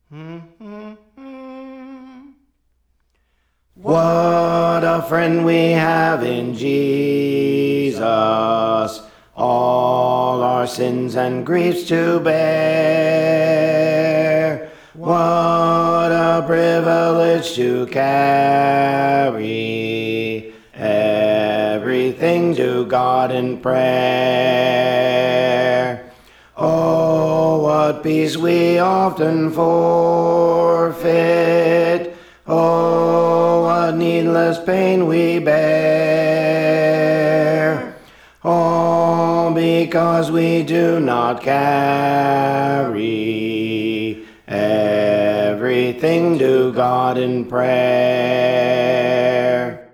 What a friend we have in Jesus, all our sins and griefs to bear. What a privilege to carry everything to God in prayer. Oh, what peace we often forfeit. Oh, what needless pain we bear. All because we do not carry everything to God in prayer.